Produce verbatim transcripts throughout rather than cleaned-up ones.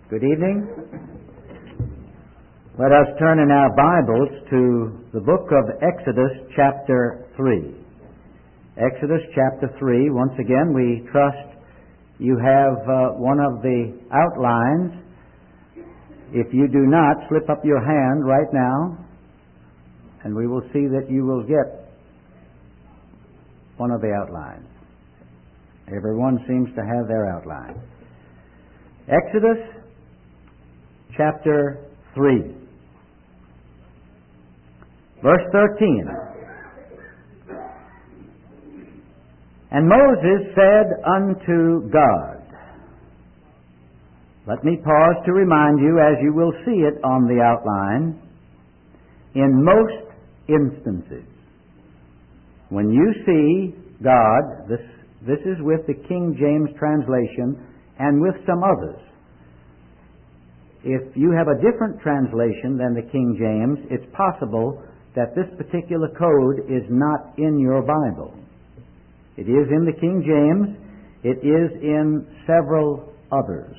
Good evening. Let us turn in our Bibles to the book of Exodus chapter three. Exodus chapter three. Once again, we trust you have uh, one of the outlines. If you do not, slip up your hand right now, and we will see that you will get one of the outlines. Everyone seems to have their outline. Exodus chapter three, verse thirteen. And Moses said unto God, let me pause to remind you, as you will see it on the outline, in most instances, when you see God, this, this is with the King James translation and with some others. If you have a different translation than the King James, it's possible that this particular code is not in your Bible. It is in the King James. It is in several others.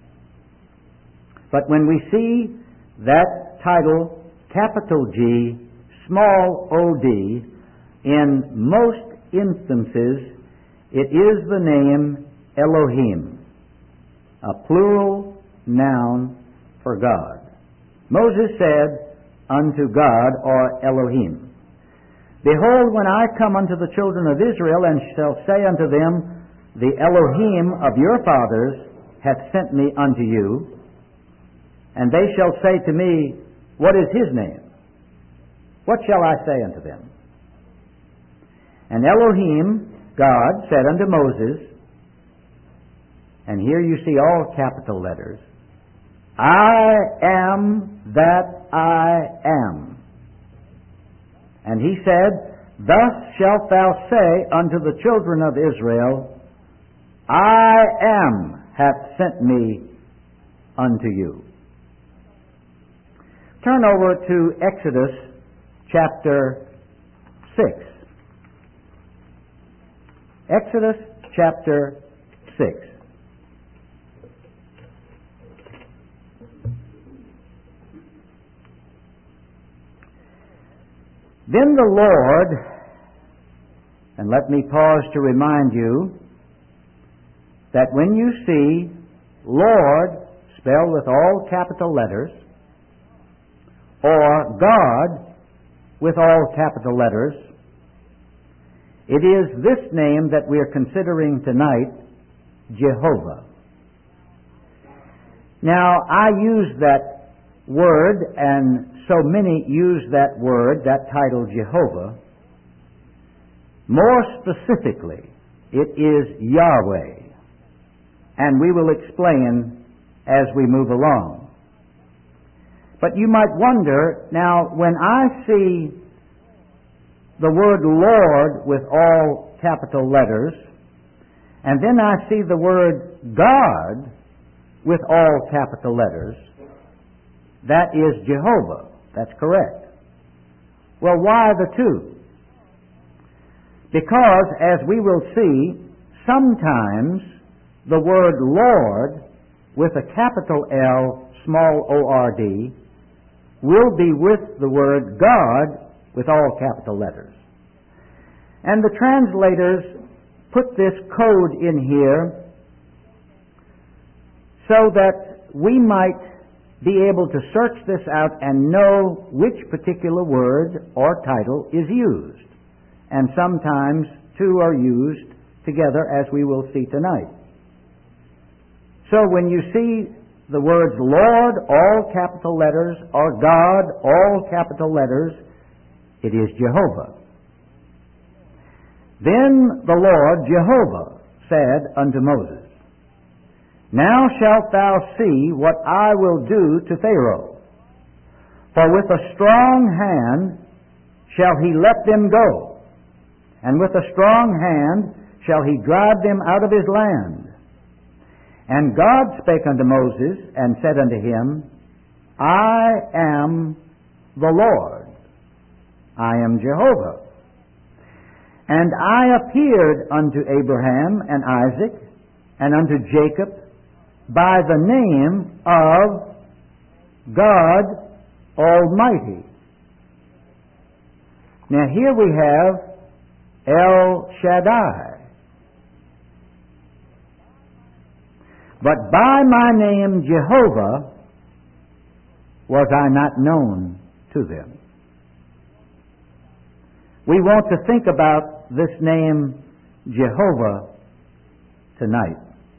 But when we see that title, capital G, small o d, in most instances, it is the name Elohim, a plural noun for God. Moses said unto God, or Elohim, behold, when I come unto the children of Israel, and shall say unto them, the Elohim of your fathers hath sent me unto you, and they shall say to me, what is his name? What shall I say unto them? And Elohim, God, said unto Moses, and here you see all capital letters, I am that I am. And he said, thus shalt thou say unto the children of Israel, I am hath sent me unto you. Turn over to Exodus chapter six. Exodus chapter six. Then the Lord, and let me pause to remind you that when you see Lord spelled with all capital letters, or God with all capital letters, it is this name that we are considering tonight, Jehovah. Now, I use that word, and so many use that word, that title Jehovah. More specifically, it is Yahweh. And we will explain as we move along. But you might wonder, now, when I see the word Lord with all capital letters, and then I see the word God with all capital letters, that is Jehovah. That's correct. Well, why the two? Because, as we will see, sometimes the word Lord with a capital L, small o r d, will be with the word God with all capital letters. And the translators put this code in here so that we might be able to search this out and know which particular word or title is used. And sometimes two are used together, as we will see tonight. So when you see the words Lord, all capital letters, or God, all capital letters, it is Jehovah. Then the Lord, Jehovah, said unto Moses, now shalt thou see what I will do to Pharaoh. For with a strong hand shall he let them go, and with a strong hand shall he drive them out of his land. And God spake unto Moses, and said unto him, I am the Lord, I am Jehovah. And I appeared unto Abraham and Isaac, and unto Jacob, by the name of God Almighty. Now here we have El Shaddai. But by my name Jehovah was I not known to them. We want to think about this name Jehovah tonight.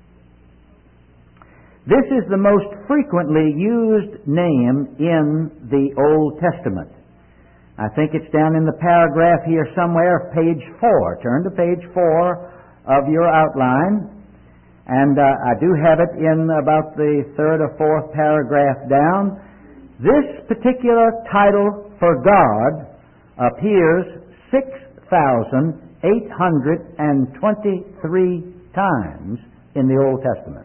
This is the most frequently used name in the Old Testament. I think it's down in the paragraph here somewhere, page four. Turn to page four of your outline. And uh, I do have it in about the third or fourth paragraph down. This particular title for God appears six thousand eight hundred twenty-three times in the Old Testament.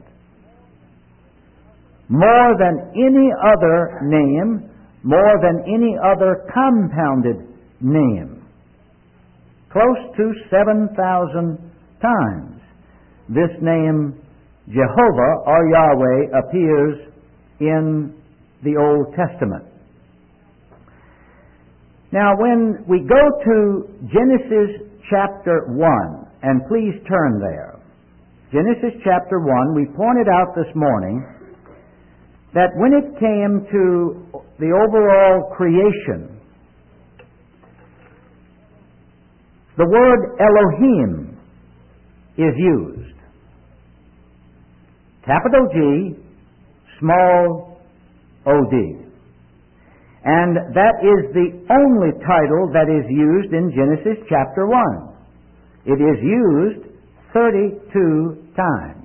More than any other name, more than any other compounded name. Close to seven thousand times this name Jehovah or Yahweh appears in the Old Testament. Now when we go to Genesis chapter one, and please turn there. Genesis chapter one, we pointed out this morning that when it came to the overall creation, the word Elohim is used. Capital G, small O D. And that is the only title that is used in Genesis chapter one. It is used thirty-two times.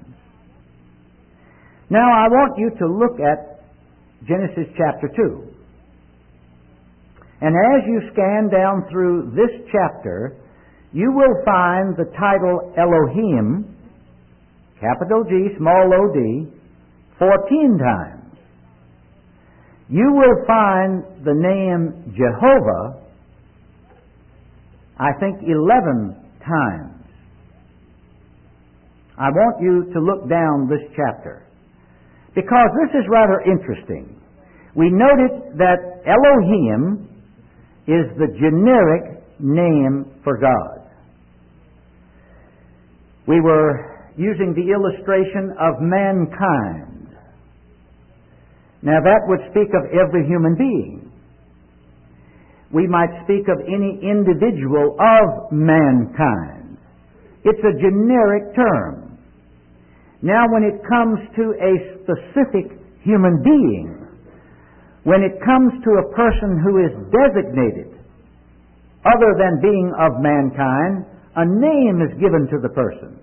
Now I want you to look at Genesis chapter two. And as you scan down through this chapter, you will find the title Elohim, capital G, small o d, fourteen times. You will find the name Jehovah, I think, eleven times. I want you to look down this chapter, because this is rather interesting. We noted that Elohim is the generic name for God. We were using the illustration of mankind. Now that would speak of every human being. We might speak of any individual of mankind. It's a generic term. Now when it comes to a specific human being, when it comes to a person who is designated other than being of mankind, a name is given to the person.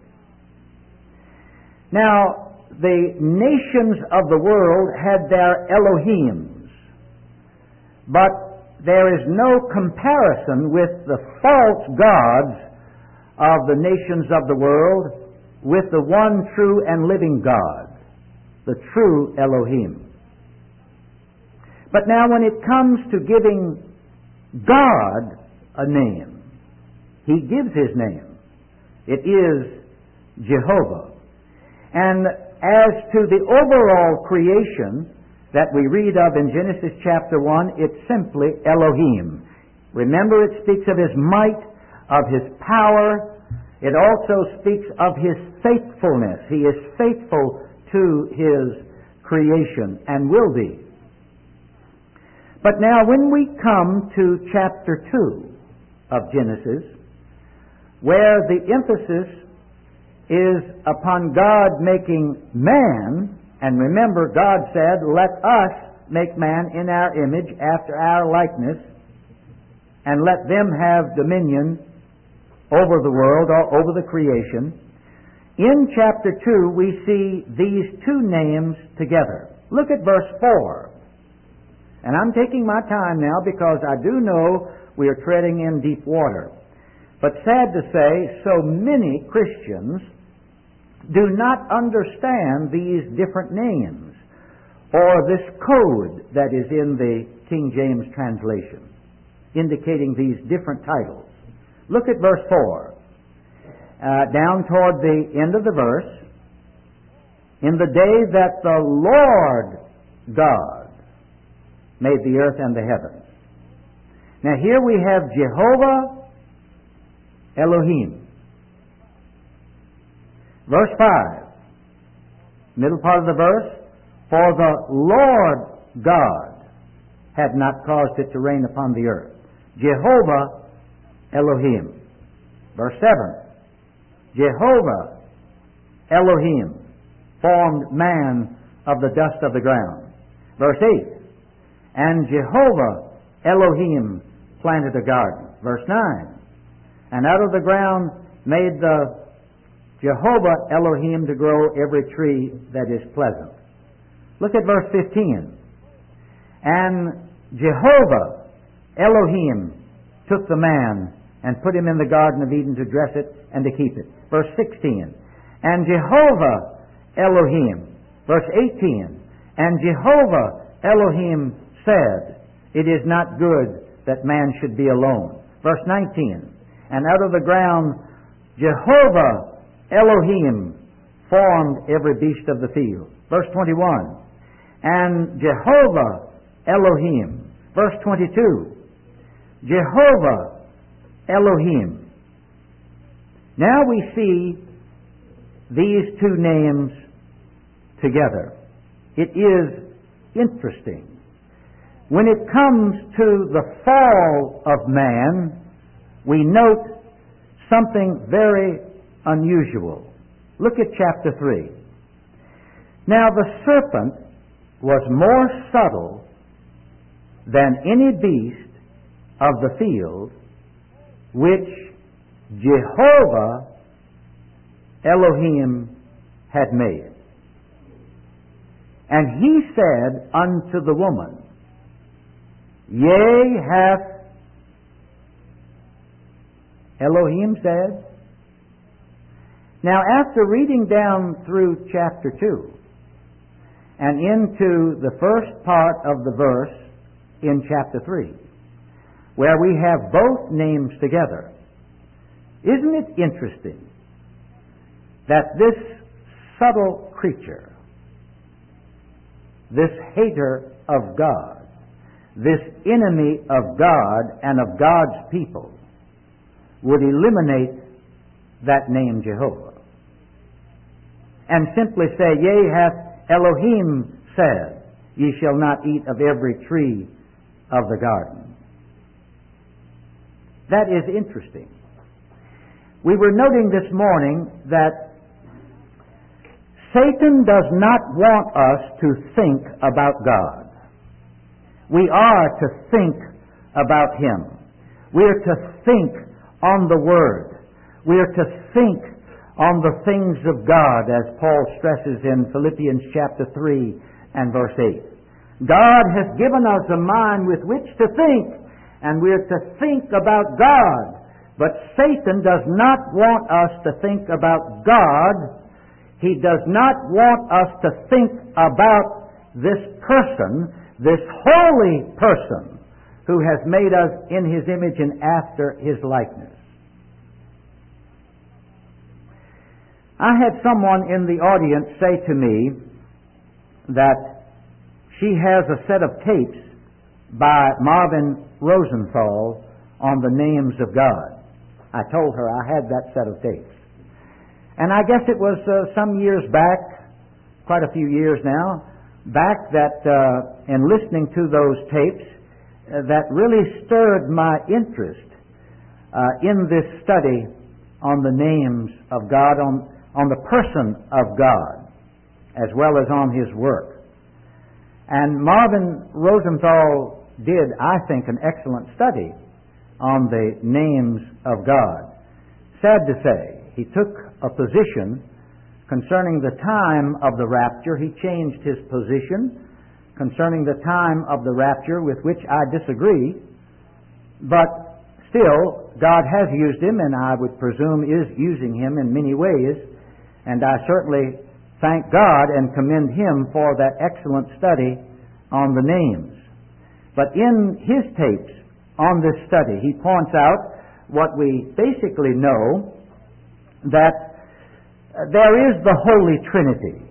Now, the nations of the world had their Elohims, but there is no comparison with the false gods of the nations of the world with the one true and living God, the true Elohim. But now when it comes to giving God a name, He gives His name. It is Jehovah. And as to the overall creation that we read of in Genesis chapter one, it's simply Elohim. Remember, it speaks of His might, of His power. It also speaks of His faithfulness. He is faithful to His creation and will be. But now when we come to chapter two of Genesis, where the emphasis is upon God making man, and remember God said, "Let us make man in our image, after our likeness, and let them have dominion over the world," or over the creation. In chapter two we see these two names together. Look at verse four. And I'm taking my time now because I do know we are treading in deep water. But sad to say, so many Christians do not understand these different names or this code that is in the King James translation indicating these different titles. Look at verse four. Uh, down toward the end of the verse, in the day that the Lord God made the earth and the heavens. Now here we have Jehovah Elohim. Verse five, middle part of the verse, for the Lord God had not caused it to rain upon the earth. Jehovah Elohim. Verse seven, Jehovah Elohim formed man of the dust of the ground. Verse eight, and Jehovah Elohim planted a garden. Verse nine, and out of the ground made the Jehovah Elohim to grow every tree that is pleasant. Look at verse fifteen. And Jehovah Elohim took the man and put him in the Garden of Eden to dress it and to keep it. Verse sixteen. And Jehovah Elohim. Verse eighteen. And Jehovah Elohim said, it is not good that man should be alone. Verse nineteen. And out of the ground Jehovah Elohim formed every beast of the field. Verse twenty-one. And Jehovah Elohim. Verse twenty-two. Jehovah Elohim. Now we see these two names together. It is interesting. When it comes to the fall of man, we note something very unusual. Look at chapter three. Now the serpent was more subtle than any beast of the field which Jehovah Elohim had made. And he said unto the woman, Yea, hath Elohim said. Now, after reading down through chapter two and into the first part of the verse in chapter three, where we have both names together, isn't it interesting that this subtle creature, this hater of God, this enemy of God and of God's people, would eliminate that name Jehovah and simply say, Yea, hath Elohim said, Ye shall not eat of every tree of the garden. That is interesting. We were noting this morning that Satan does not want us to think about God. We are to think about Him. We are to think on the Word. We are to think on the things of God, as Paul stresses in Philippians chapter three and verse eight. God has given us a mind with which to think, and we are to think about God. But Satan does not want us to think about God. He does not want us to think about this person, this holy person, who has made us in His image and after His likeness. I had someone in the audience say to me that she has a set of tapes by Marvin Rosenthal on the names of God. I told her I had that set of tapes. And I guess it was uh, some years back, quite a few years now, back that uh, in listening to those tapes, uh, that really stirred my interest uh, in this study on the names of God, on on the person of God, as well as on His work. And Marvin Rosenthal did, I think, an excellent study on the names of God. Sad to say, he took a position concerning the time of the rapture. He changed his position concerning the time of the rapture, with which I disagree. But still, God has used him, and I would presume is using him in many ways. And I certainly thank God and commend him for that excellent study on the names. But in his tapes on this study, he points out what we basically know, that there is the Holy Trinity.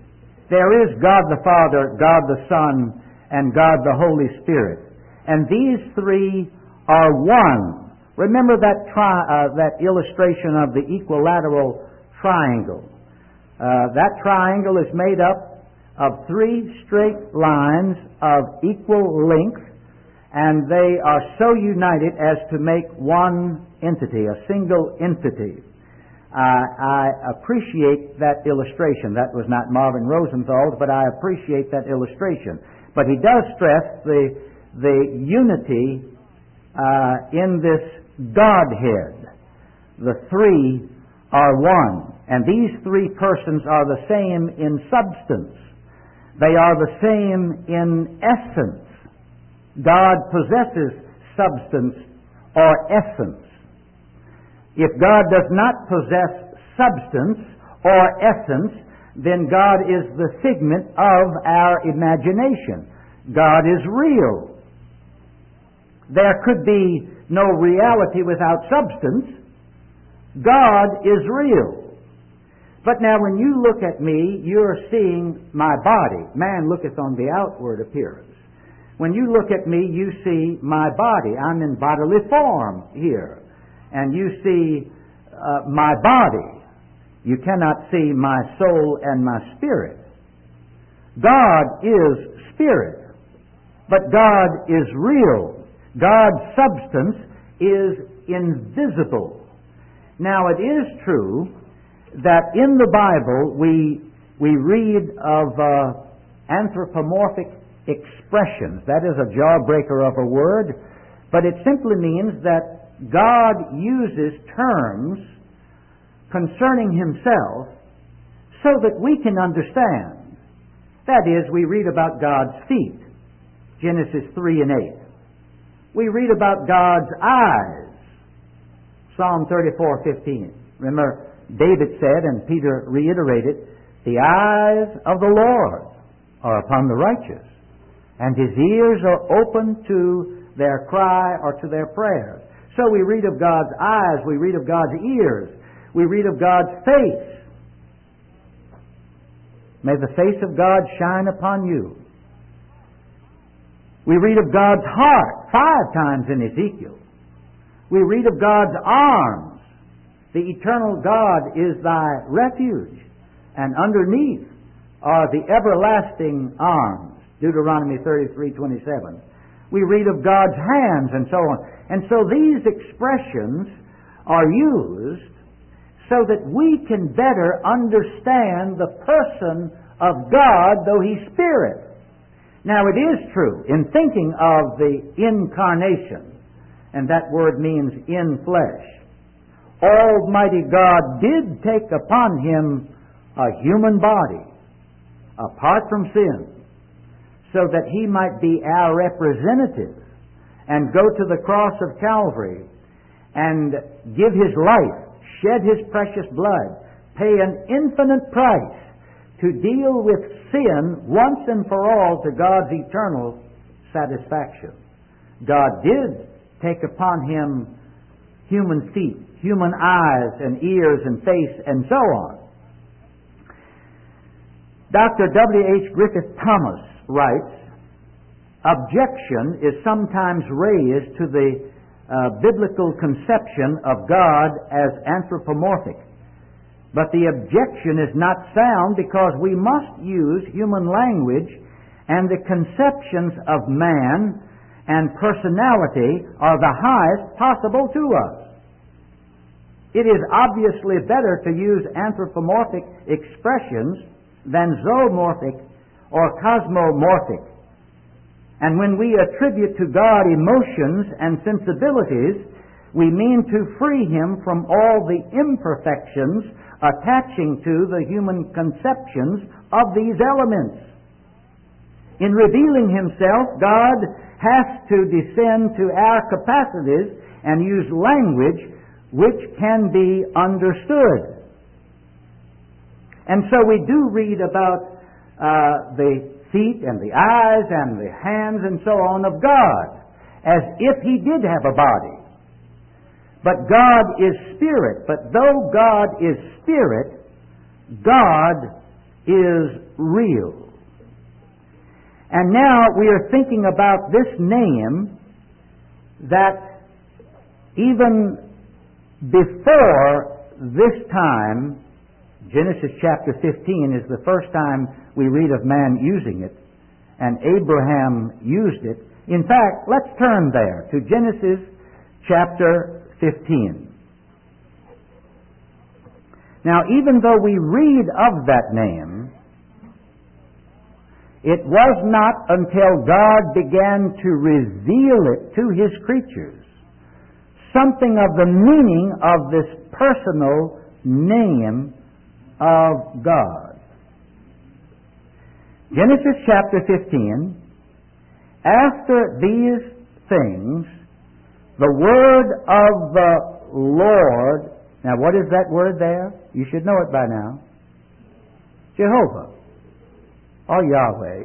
There is God the Father, God the Son, and God the Holy Spirit. And these three are one. Remember that tri- uh, that illustration of the equilateral triangle. Uh, that triangle is made up of three straight lines of equal length, and they are so united as to make one entity, a single entity. Uh, I appreciate that illustration. That was not Marvin Rosenthal's, but I appreciate that illustration. But he does stress the, the unity uh, in this Godhead. The three are one. And these three persons are the same in substance. They are the same in essence. God possesses substance or essence. If God does not possess substance or essence, then God is the figment of our imagination. God is real. There could be no reality without substance. God is real. But now when you look at me, you're seeing my body. Man looketh on the outward appearance. When you look at me, you see my body. I'm in bodily form here. And you see uh, my body. You cannot see my soul and my spirit. God is spirit, but God is real. God's substance is invisible. Now it is true that in the Bible we we read of uh, anthropomorphic expressions. That is a jawbreaker of a word, but it simply means that God uses terms concerning Himself so that we can understand. That is, we read about God's feet, Genesis three and eight. We read about God's eyes, Psalm thirty-four fifteen. Remember, David said, and Peter reiterated, the eyes of the Lord are upon the righteous, and His ears are open to their cry or to their prayers. So we read of God's eyes, we read of God's ears, we read of God's face. May the face of God shine upon you. We read of God's heart five times in Ezekiel. We read of God's arms. The eternal God is thy refuge, and underneath are the everlasting arms. Deuteronomy thirty-three twenty-seven. We read of God's hands and so on. And so these expressions are used so that we can better understand the person of God, though He's Spirit. Now it is true, in thinking of the incarnation, and that word means in flesh, Almighty God did take upon Him a human body, apart from sin, so that He might be our representative and go to the cross of Calvary and give His life, shed His precious blood, pay an infinite price to deal with sin once and for all to God's eternal satisfaction. God did take upon Him human feet, human eyes and ears and face and so on. Doctor W H Griffith Thomas writes, objection is sometimes raised to the uh, biblical conception of God as anthropomorphic. But the objection is not sound because we must use human language, and the conceptions of man and personality are the highest possible to us. It is obviously better to use anthropomorphic expressions than zoomorphic or cosmomorphic. And when we attribute to God emotions and sensibilities, we mean to free Him from all the imperfections attaching to the human conceptions of these elements. In revealing Himself, God has to descend to our capacities and use language which can be understood. And so we do read about uh, the feet and the eyes and the hands and so on of God, as if He did have a body. But God is Spirit. But though God is Spirit, God is real. And now we are thinking about this name that even before this time, Genesis chapter fifteen is the first time we read of man using it, and Abraham used it. In fact, let's turn there to Genesis chapter fifteen. Now, even though we read of that name, it was not until God began to reveal it to His creatures, something of the meaning of this personal name of God. Genesis chapter fifteen, after these things, the word of the Lord, now what is that word there? You should know it by now. Jehovah, or Yahweh.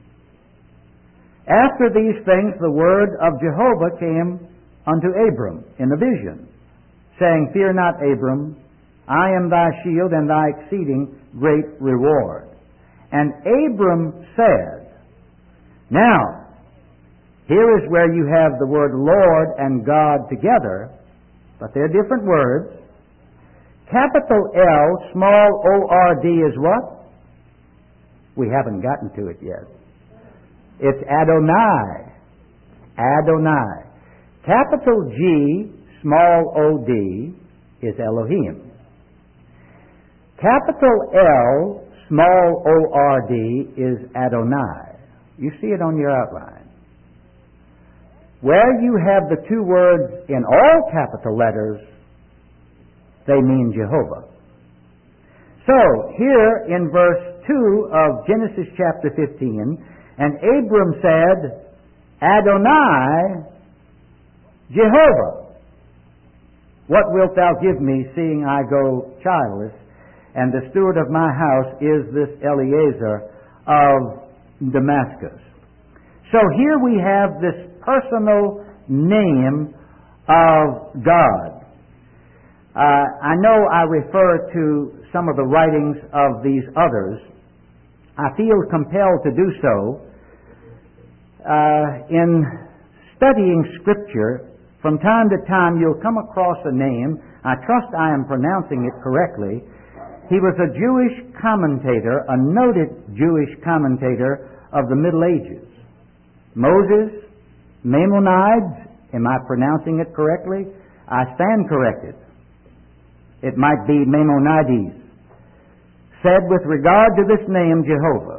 After these things, the word of Jehovah came unto Abram in a vision, saying, Fear not, Abram, I am thy shield and thy exceeding great reward. And Abram said, now, here is where you have the word Lord and God together, but they're different words. Capital L, small O R D is what? We haven't gotten to it yet. It's Adonai. Adonai. Capital G, small O D, is Elohim. Capital L, small O R D, is Adonai. You see it on your outline. Where you have the two words in all capital letters, they mean Jehovah. So, here in verse two of Genesis chapter fifteen, and Abram said, Adonai, Jehovah, what wilt thou give me, seeing I go childless, and the steward of my house is this Eliezer of Damascus. So here we have this personal name of God. Uh, I know I refer to some of the writings of these others. I feel compelled to do so. Uh, in studying Scripture, from time to time you'll come across a name. I trust I am pronouncing it correctly. He was a Jewish commentator, a noted Jewish commentator of the Middle Ages. Moses, Maimonides, am I pronouncing it correctly? I stand corrected. It might be Maimonides. Said with regard to this name, Jehovah,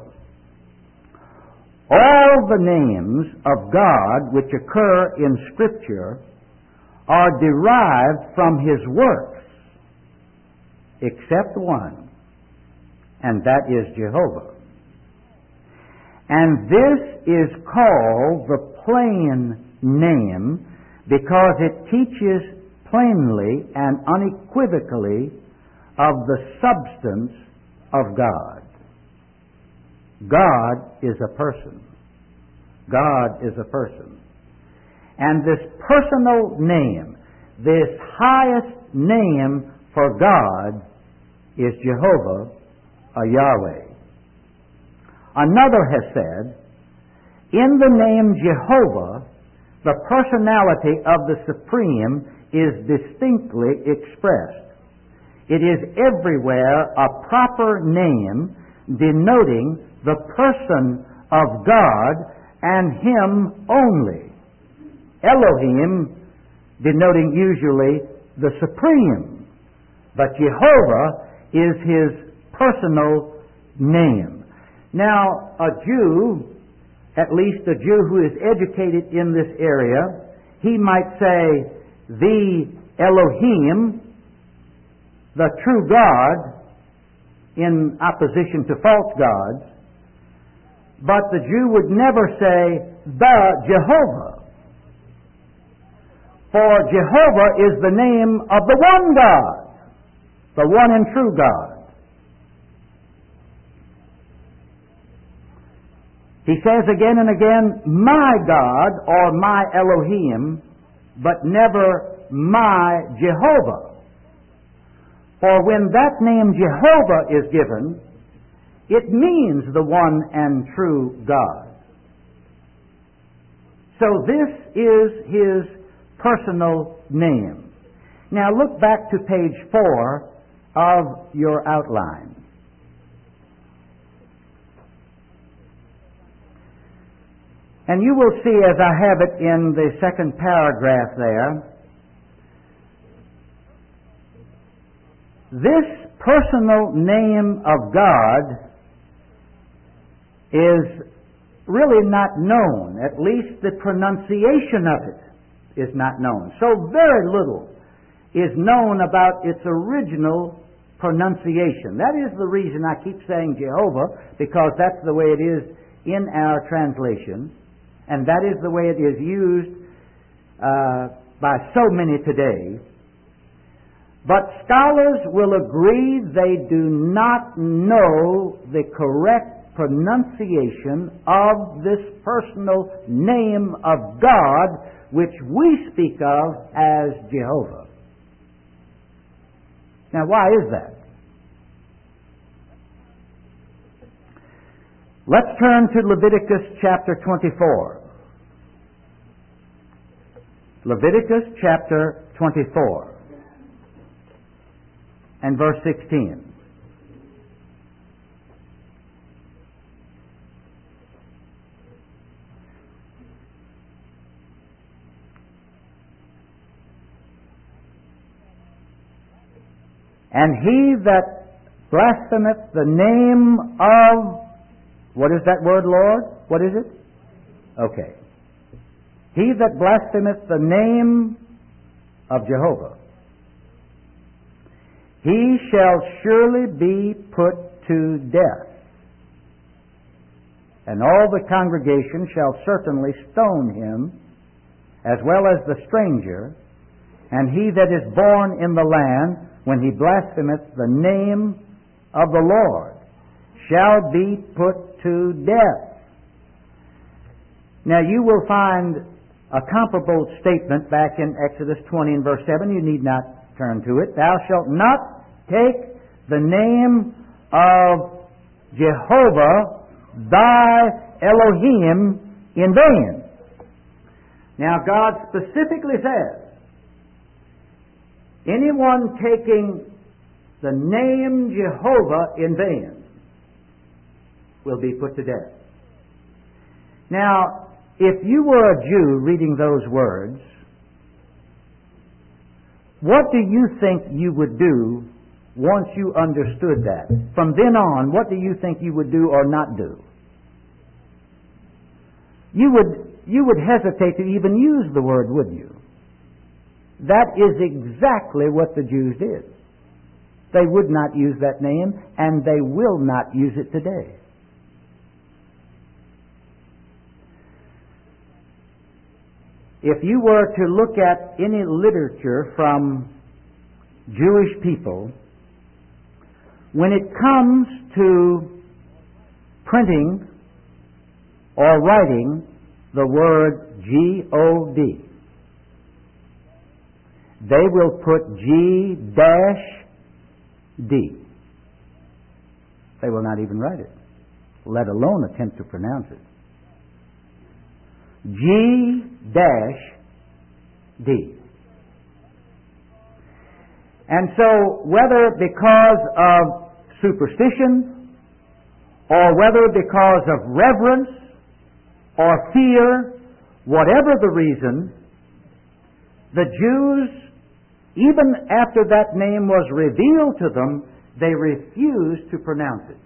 all the names of God which occur in Scripture are derived from His works, except one, and that is Jehovah. And this is called the plain name because it teaches plainly and unequivocally of the substance of God. God is a person. God is a person. And this personal name, this highest name for God, is Jehovah, or Yahweh. Another has said, in the name Jehovah, the personality of the Supreme is distinctly expressed. It is everywhere a proper name denoting the person of God and Him only. Elohim denoting usually the Supreme, but Jehovah is His personal name. Now, a Jew, at least a Jew who is educated in this area, he might say, the Elohim, the true God, in opposition to false gods, but the Jew would never say, the Jehovah. For Jehovah is the name of the one God, the one and true God. He says again and again, my God, or my Elohim, but never my Jehovah. For when that name Jehovah is given, It means the one and true God. So this is His personal name. Now look back to page four of your outline. And you will see, as I have it in the second paragraph there, this personal name of God is really not known. At least the pronunciation of it is not known. So very little is known about its original pronunciation. That is the reason I keep saying Jehovah, because that's the way it is in our translation. And that is the way it is used uh, by so many today. But scholars will agree they do not know the correct pronunciation of this personal name of God, which we speak of as Jehovah. Now, why is that? Let's turn to Leviticus chapter twenty-four. Leviticus chapter twenty-four and verse sixteen. And he that blasphemeth the name of, what is that word, Lord? What is it? Okay. He that blasphemeth the name of Jehovah, he shall surely be put to death. And all the congregation shall certainly stone him, as well as the stranger, and he that is born in the land, when he blasphemeth the name of the Lord, shall be put to death. Now you will find a comparable statement back in Exodus twenty and verse seven. You need not turn to it. Thou shalt not take the name of Jehovah thy Elohim in vain. Now God specifically says, anyone taking the name Jehovah in vain will be put to death. Now, if you were a Jew reading those words, what do you think you would do once you understood that? From then on, what do you think you would do or not do? You would, you would hesitate to even use the word, wouldn't you? That is exactly what the Jews did. They would not use that name, and they will not use it today. If you were to look at any literature from Jewish people, when it comes to printing or writing the word G O D, they will put G dash D. They will not even write it, let alone attempt to pronounce it. G dash D. And so, whether because of superstition, or whether because of reverence, or fear, whatever the reason, the Jews, even after that name was revealed to them, they refused to pronounce it.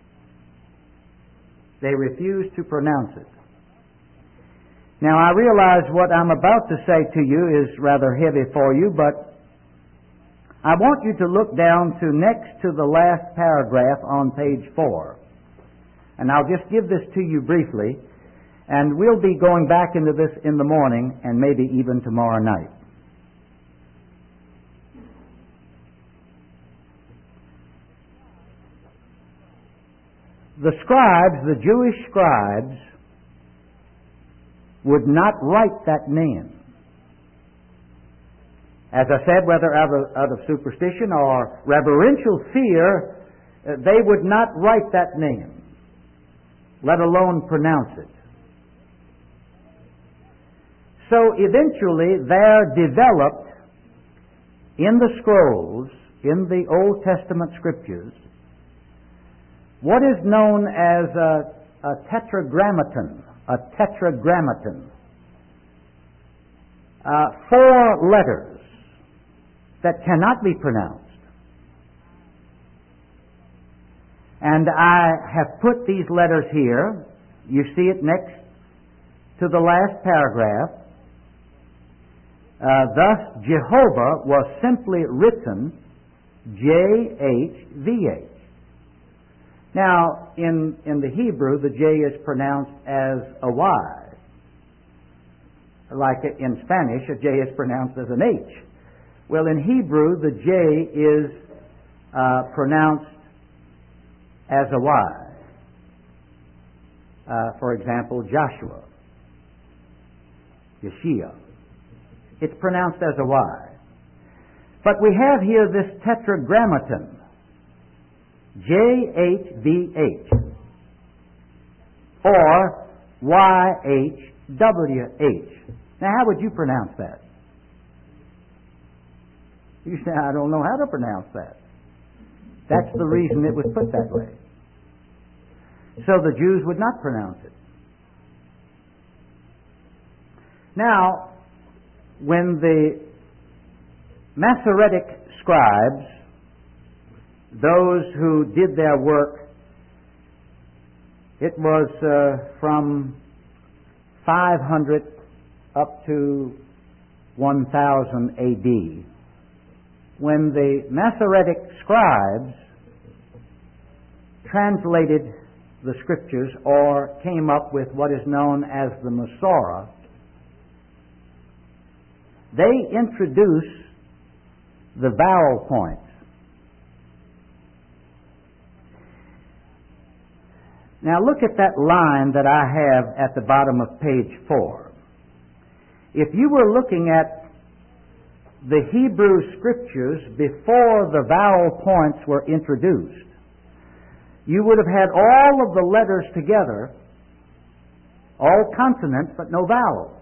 They refused to pronounce it. Now, I realize what I'm about to say to you is rather heavy for you, but I want you to look down to next to the last paragraph on page four. And I'll just give this to you briefly, and we'll be going back into this in the morning and maybe even tomorrow night. The scribes, the Jewish scribes, would not write that name. As I said, whether out of, out of superstition or reverential fear, uh, they would not write that name, let alone pronounce it. So eventually there developed in the scrolls, in the Old Testament scriptures, what is known as a, a tetragrammaton, a tetragrammaton. Uh, four letters that cannot be pronounced. And I have put these letters here. You see it next to the last paragraph. Uh, thus, Jehovah was simply written J H V H. Now, in, in the Hebrew, the J is pronounced as a Y. Like in Spanish, a J is pronounced as an H. Well, in Hebrew, the J is uh, pronounced as a Y. Uh, for example, Joshua, Yeshua. It's pronounced as a Y. But we have here this tetragrammaton, J H V H, or Y H W H. Now, how would you pronounce that? You say, I don't know how to pronounce that. That's the reason it was put that way. So the Jews would not pronounce it. Now, when the Masoretic scribes, those who did their work, it was uh, from five hundred up to one thousand A D, when the Masoretic scribes translated the scriptures or came up with what is known as the Masorah, they introduce the vowel points. Now look at that line that I have at the bottom of page four. If you were looking at the Hebrew scriptures before the vowel points were introduced, you would have had all of the letters together, all consonants but no vowels.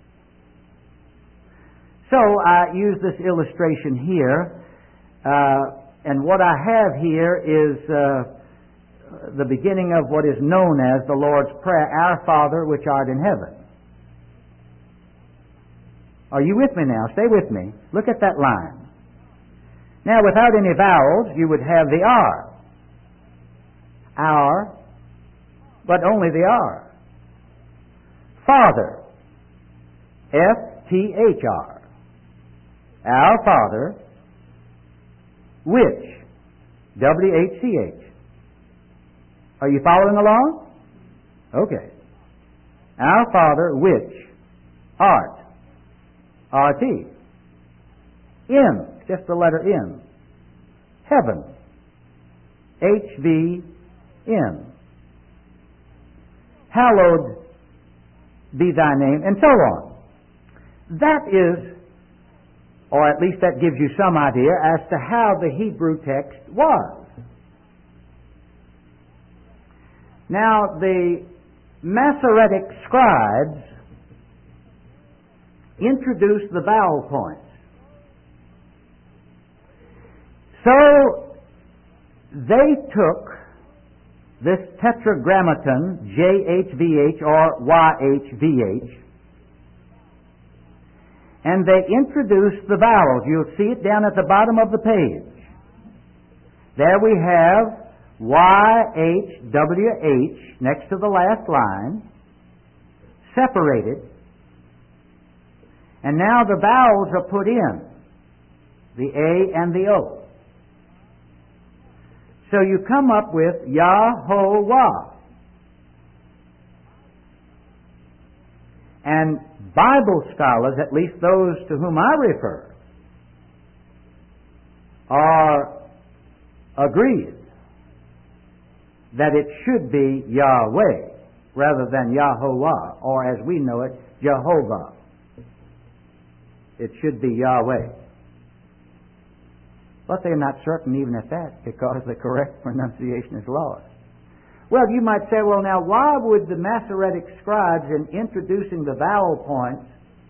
So I use this illustration here, uh, and what I have here is uh, the beginning of what is known as the Lord's Prayer, Our Father which art in heaven. Are you with me now? Stay with me. Look at that line. Now, without any vowels, you would have the R. Our, but only the R. Father. F T H R. Our Father, which, W H C H. Are you following along? Okay. Our Father, which, art, R T. In, just the letter N. Heaven, H V N. Hallowed be thy name, and so on. That is, or at least that gives you some idea as to how the Hebrew text was. Now, the Masoretic scribes introduced the vowel points. So, they took this tetragrammaton, J H V H or Y H V H, and they introduced the vowels. You'll see it down at the bottom of the page. There we have Y H W H next to the last line, separated, and now the vowels are put in, the A and the O. So you come up with Yahowah. And Bible scholars, at least those to whom I refer, are agreed that it should be Yahweh rather than Yahovah, or as we know it, Jehovah. It should be Yahweh. But they're not certain even at that, because the correct pronunciation is lost. Well, you might say, well, now, why would the Masoretic scribes, in introducing the vowel points,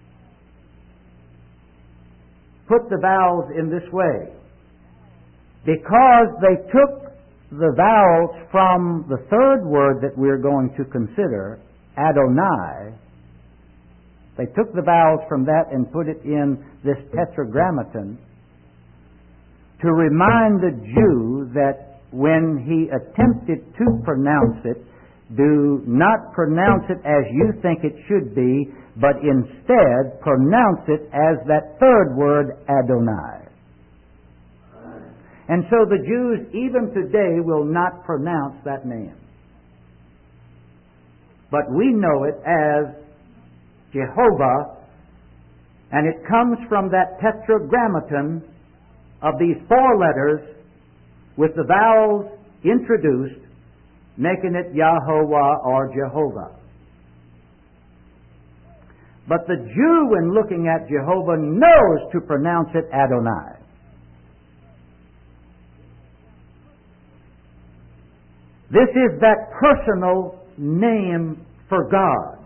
put the vowels in this way? Because they took the vowels from the third word that we're going to consider, Adonai. They took the vowels from that and put it in this tetragrammaton to remind the Jew that when he attempted to pronounce it, do not pronounce it as you think it should be, but instead pronounce it as that third word, Adonai. And so the Jews even today will not pronounce that name. But we know it as Jehovah, and it comes from that tetragrammaton of these four letters with the vowels introduced, making it Yahovah or Jehovah. But the Jew, when looking at Jehovah, knows to pronounce it Adonai. This is that personal name for God.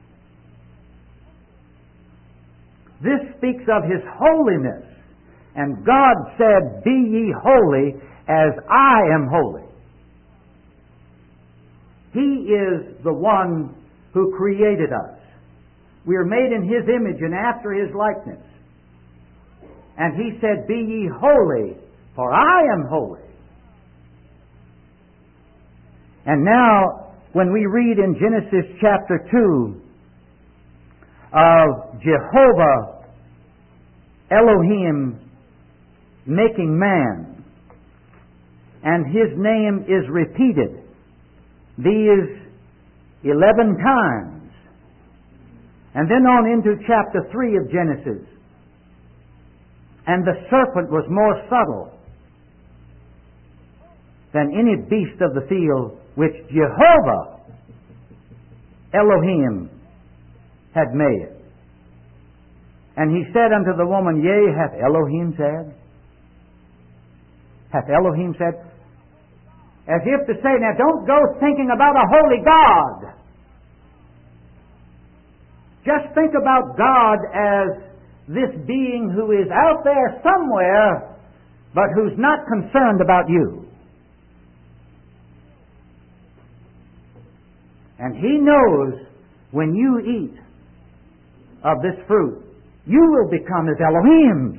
This speaks of His holiness. And God said, "Be ye holy as I am holy." He is the one who created us. We are made in His image and after His likeness. And He said, "Be ye holy, for I am holy." And now, when we read in Genesis chapter two of Jehovah Elohim making man, and His name is repeated these eleven times, and then on into chapter three of Genesis, and the serpent was more subtle than any beast of the field which Jehovah Elohim had made. And he said unto the woman, "Yea, hath Elohim said?" Hath Elohim said? As if to say, now don't go thinking about a holy God. Just think about God as this being who is out there somewhere, but who's not concerned about you. And He knows when you eat of this fruit, you will become as Elohims.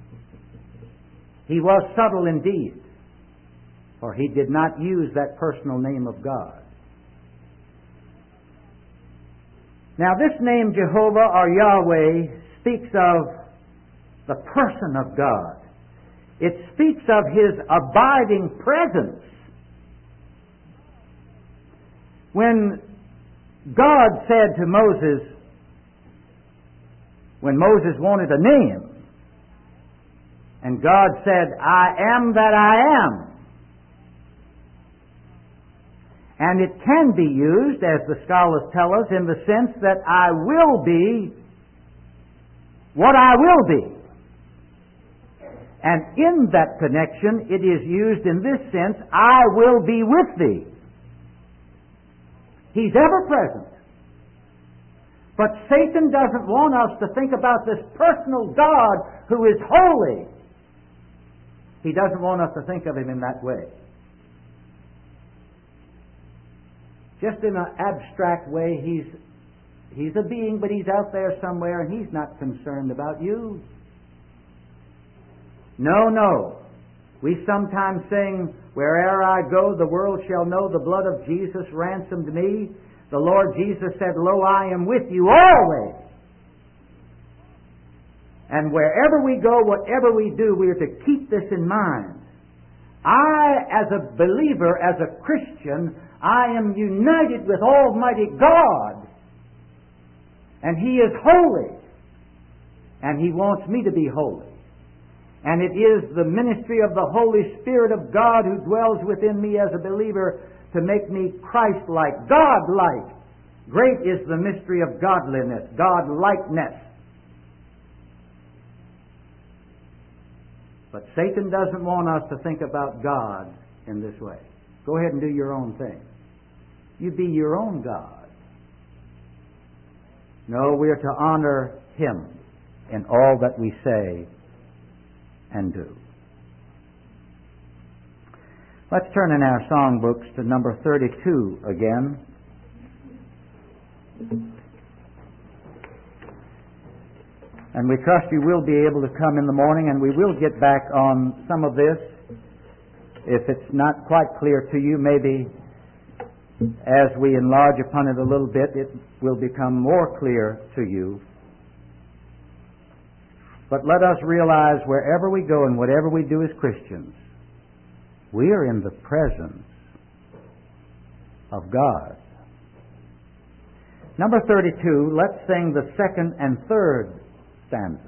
He was subtle indeed, for He did not use that personal name of God. Now this name Jehovah or Yahweh speaks of the person of God. It speaks of His abiding presence. When God said to Moses, when Moses wanted a name, and God said, "I am that I am." And it can be used, as the scholars tell us, in the sense that I will be what I will be. And in that connection, it is used in this sense, I will be with thee. He's ever present. But Satan doesn't want us to think about this personal God who is holy. He doesn't want us to think of Him in that way. Just in an abstract way, He's He's a being, but He's out there somewhere and He's not concerned about you. No, no. We sometimes sing, "Where'er I go, the world shall know the blood of Jesus ransomed me." The Lord Jesus said, "Lo, I am with you always." And wherever we go, whatever we do, we are to keep this in mind. I, as a believer, as a Christian, I am united with Almighty God. And He is holy. And He wants me to be holy. And it is the ministry of the Holy Spirit of God who dwells within me as a believer to make me Christ-like, God-like. Great is the mystery of godliness, God-likeness. But Satan doesn't want us to think about God in this way. Go ahead and do your own thing. You be your own God. No, we are to honor Him in all that we say and do. Let's turn in our songbooks to number thirty-two again. And we trust you will be able to come in the morning, and we will get back on some of this. If it's not quite clear to you, maybe as we enlarge upon it a little bit, it will become more clear to you. But let us realize wherever we go and whatever we do as Christians, we are in the presence of God. Number thirty-two, let's sing the second and third stanzas.